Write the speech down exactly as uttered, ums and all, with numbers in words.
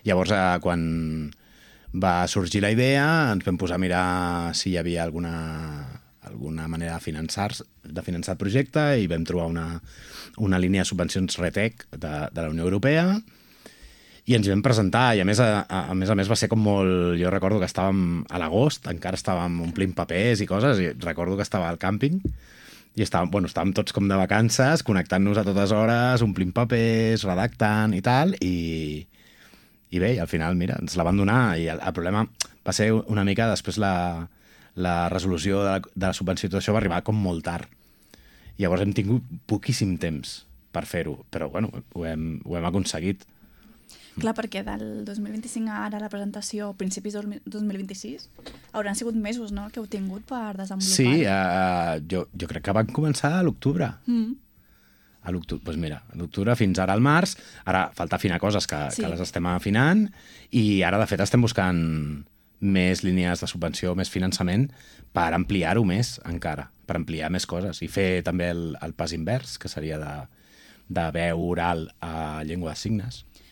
Llavors, eh, quan va sorgir la idea, ens vam posar a mirar si hi havia alguna, alguna manera de finançar, de finançar el projecte i vam trobar una, una línia de subvencions RETEC de, de la Unió Europea i ens hi vam presentar i a més a, a, a més a més va ser com molt... Jo recordo que estàvem a l'agost, encara estàvem omplint papers i coses i recordo que estava al càmping i estàvem, bueno, estàvem tots com de vacances, connectant-nos a totes hores, omplint papers, redactant i tal, i, i bé, i al final, mira, ens la van donar i el, el problema va ser una mica després la, la resolució de la, de la subvenció i tot això va arribar com molt tard. Llavors hem tingut poquíssim temps per fer-ho, però bueno, ho hem, ho hem aconseguit. Clar, perquè del dos mil vint-i-cinc a ara la presentació, principis del dos mil vint-i-sis, hauran sigut mesos, no?, que heu tingut per desenvolupar. Sí, uh, jo, jo crec que van començar a l'octubre. Mm. A l'octubre, doncs mira, a l'octubre fins ara al març. Ara falta afinar coses que, Sí. que les estem afinant i ara, de fet, estem buscant més línies de subvenció, més finançament per ampliar-ho més encara, per ampliar més coses i fer també el, el pas invers, que seria de, de veu oral a llengua de signes.